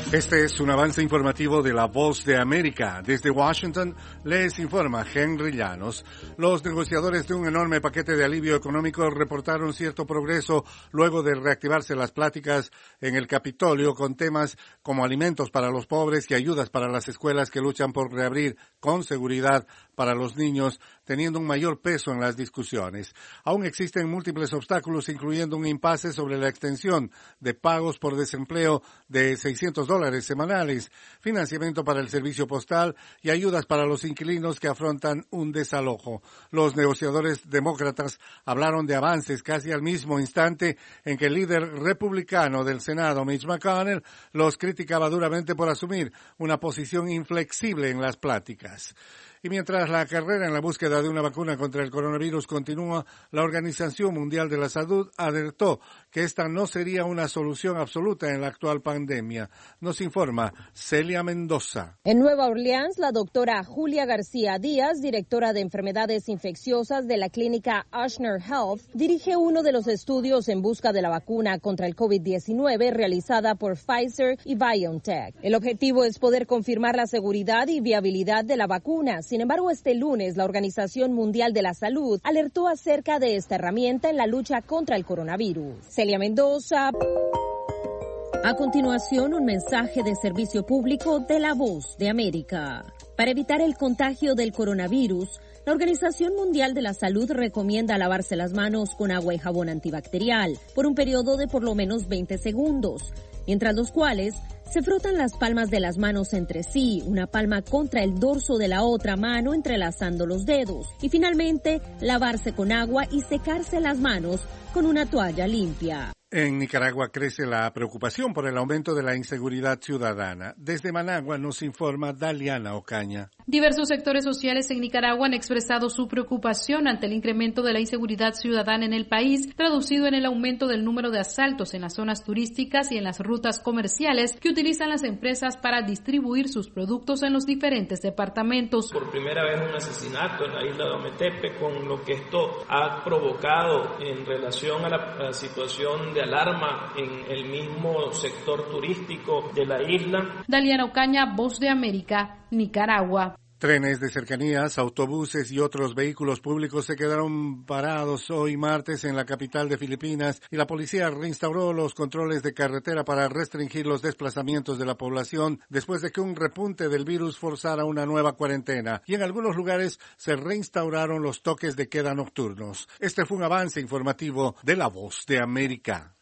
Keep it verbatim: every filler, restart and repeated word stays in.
Este es un avance informativo de La Voz de América. Desde Washington les informa Henry Llanos. Los negociadores de un enorme paquete de alivio económico reportaron cierto progreso luego de reactivarse las pláticas en el Capitolio con temas como alimentos para los pobres y ayudas para las escuelas que luchan por reabrir con seguridad para los niños, teniendo un mayor peso en las discusiones. Aún existen múltiples obstáculos, incluyendo un impasse sobre la extensión de pagos por desempleo de seiscientos dólares semanales, financiamiento para el servicio postal y ayudas para los inquilinos que afrontan un desalojo. Los negociadores demócratas hablaron de avances casi al mismo instante en que el líder republicano del Senado, Mitch McConnell, los criticaba duramente por asumir una posición inflexible en las pláticas. Y mientras la carrera en la búsqueda de una vacuna contra el coronavirus continúa, la Organización Mundial de la Salud alertó que esta no sería una solución absoluta en la actual pandemia. Nos informa Celia Mendoza. En Nueva Orleans, la doctora Julia García Díaz, directora de enfermedades infecciosas de la clínica Ochsner Health, dirige uno de los estudios en busca de la vacuna contra el COVID diecinueve realizada por Pfizer y BioNTech. El objetivo es poder confirmar la seguridad y viabilidad de la vacuna. Sin embargo, este lunes la Organización Mundial de la Salud alertó acerca de esta herramienta en la lucha contra el coronavirus. Celia Mendoza. A continuación, un mensaje de servicio público de La Voz de América. Para evitar el contagio del coronavirus, la Organización Mundial de la Salud recomienda lavarse las manos con agua y jabón antibacterial por un periodo de por lo menos veinte segundos, mientras los cuales se frotan las palmas de las manos entre sí, una palma contra el dorso de la otra mano entrelazando los dedos, y finalmente lavarse con agua y secarse las manos con una toalla limpia. En Nicaragua crece la preocupación por el aumento de la inseguridad ciudadana. Desde Managua nos informa Daliana Ocaña. Diversos sectores sociales en Nicaragua han expresado su preocupación ante el incremento de la inseguridad ciudadana en el país, traducido en el aumento del número de asaltos en las zonas turísticas y en las rutas comerciales que utilizan las empresas para distribuir sus productos en los diferentes departamentos. Por primera vez un asesinato en la isla de Ometepe, con lo que esto ha provocado en relación a la, a la situación de alarma en el mismo sector turístico de la isla. Daliana Ocaña, Voz de América, Nicaragua. Trenes de cercanías, autobuses y otros vehículos públicos se quedaron parados hoy martes en la capital de Filipinas y la policía reinstauró los controles de carretera para restringir los desplazamientos de la población después de que un repunte del virus forzara una nueva cuarentena, y en algunos lugares se reinstauraron los toques de queda nocturnos. Este fue un avance informativo de La Voz de América.